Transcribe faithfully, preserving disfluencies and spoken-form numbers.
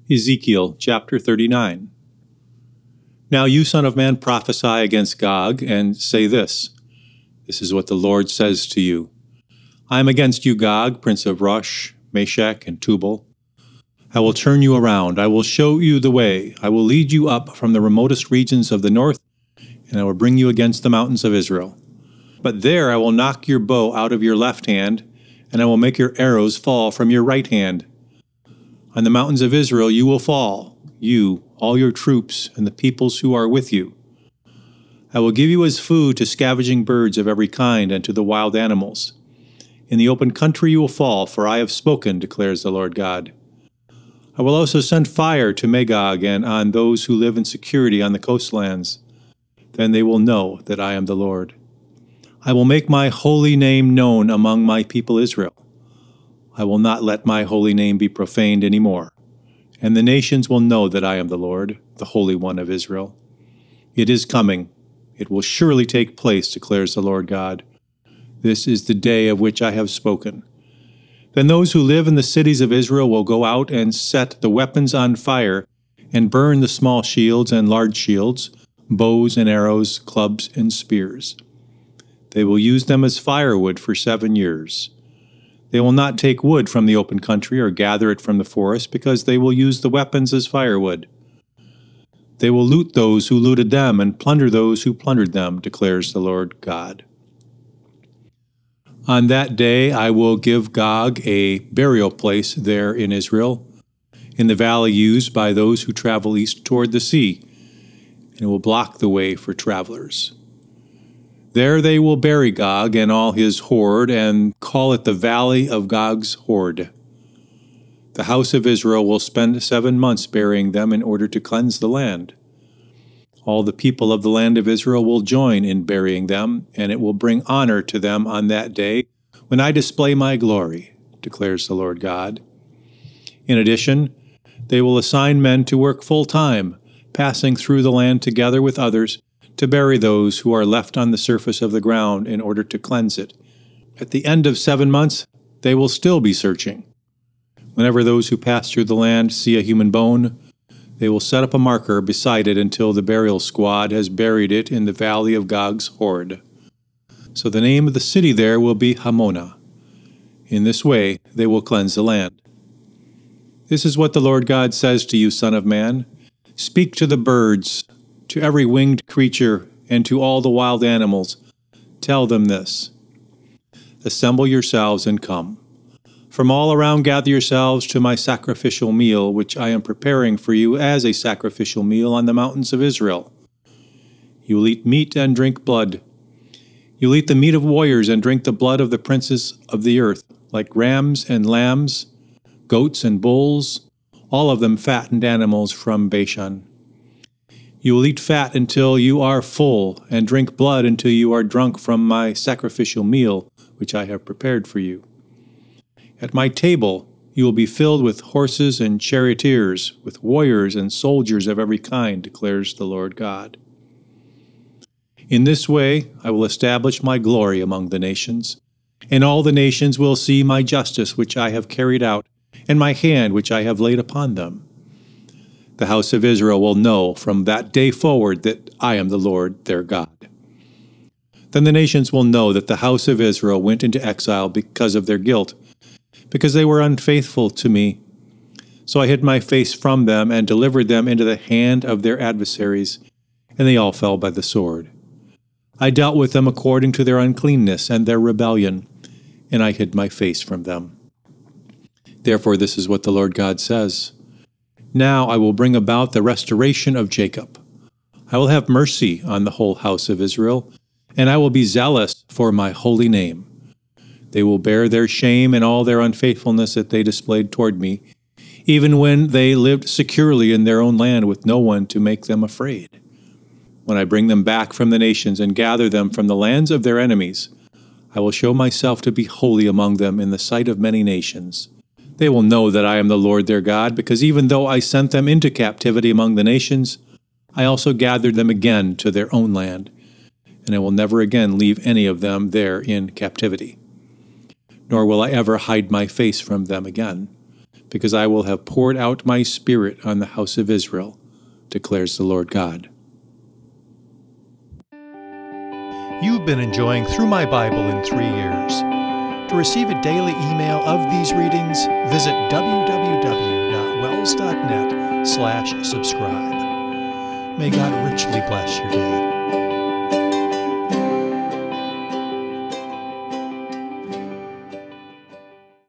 Ezekiel chapter thirty-nine. Now you, son of man, prophesy against Gog, and say this. This is what the Lord says to you. I am against you, Gog, prince of Rosh, Meshech, and Tubal. I will turn you around. I will show you the way. I will lead you up from the remotest regions of the north, and I will bring you against the mountains of Israel. But there I will knock your bow out of your left hand, and I will make your arrows fall from your right hand. On the mountains of Israel you will fall, you, all your troops, and the peoples who are with you. I will give you as food to scavenging birds of every kind and to the wild animals. In the open country you will fall, for I have spoken, declares the Lord God. I will also send fire to Magog and on those who live in security on the coastlands. Then they will know that I am the Lord. I will make my holy name known among my people Israel. I will not let my holy name be profaned any more, and the nations will know that I am the Lord, the Holy One of Israel. It is coming. It will surely take place, declares the Lord God. This is the day of which I have spoken. Then those who live in the cities of Israel will go out and set the weapons on fire and burn the small shields and large shields, bows and arrows, clubs and spears. They will use them as firewood for seven years. They will not take wood from the open country or gather it from the forest, because they will use the weapons as firewood. They will loot those who looted them and plunder those who plundered them, declares the Lord God. On that day I will give Gog a burial place there in Israel, in the valley used by those who travel east toward the sea, and it will block the way for travelers. There they will bury Gog and all his horde, and call it the Valley of Gog's Horde. The house of Israel will spend seven months burying them in order to cleanse the land. All the people of the land of Israel will join in burying them, and it will bring honor to them on that day when I display my glory, declares the Lord God. In addition, they will assign men to work full time, passing through the land together with others, to bury those who are left on the surface of the ground in order to cleanse it. At the end of seven months, they will still be searching. Whenever those who pass through the land see a human bone, they will set up a marker beside it until the burial squad has buried it in the valley of Gog's horde. So the name of the city there will be Hamonah. In this way, they will cleanse the land. This is what the Lord God says to you, son of man. Speak to the birds, to every winged creature, and to all the wild animals. Tell them this. Assemble yourselves and come. From all around gather yourselves to my sacrificial meal, which I am preparing for you as a sacrificial meal on the mountains of Israel. You will eat meat and drink blood. You will eat the meat of warriors and drink the blood of the princes of the earth, like rams and lambs, goats and bulls, all of them fattened animals from Bashan. You will eat fat until you are full, and drink blood until you are drunk from my sacrificial meal, which I have prepared for you. At my table you will be filled with horses and charioteers, with warriors and soldiers of every kind, declares the Lord God. In this way I will establish my glory among the nations, and all the nations will see my justice which I have carried out, and my hand which I have laid upon them. The house of Israel will know from that day forward that I am the Lord their God. Then the nations will know that the house of Israel went into exile because of their guilt, because they were unfaithful to me. So I hid my face from them and delivered them into the hand of their adversaries, and they all fell by the sword. I dealt with them according to their uncleanness and their rebellion, and I hid my face from them. Therefore this is what the Lord God says. Now I will bring about the restoration of Jacob. I will have mercy on the whole house of Israel, and I will be zealous for my holy name. They will bear their shame and all their unfaithfulness that they displayed toward me, even when they lived securely in their own land with no one to make them afraid. When I bring them back from the nations and gather them from the lands of their enemies, I will show myself to be holy among them in the sight of many nations. They will know that I am the Lord their God, because even though I sent them into captivity among the nations, I also gathered them again to their own land, and I will never again leave any of them there in captivity. Nor will I ever hide my face from them again, because I will have poured out my Spirit on the house of Israel, declares the Lord God. You've been enjoying Through My Bible in Three Years. To receive a daily email of these readings, visit w w w dot wells dot net slash subscribe. May God richly bless your day.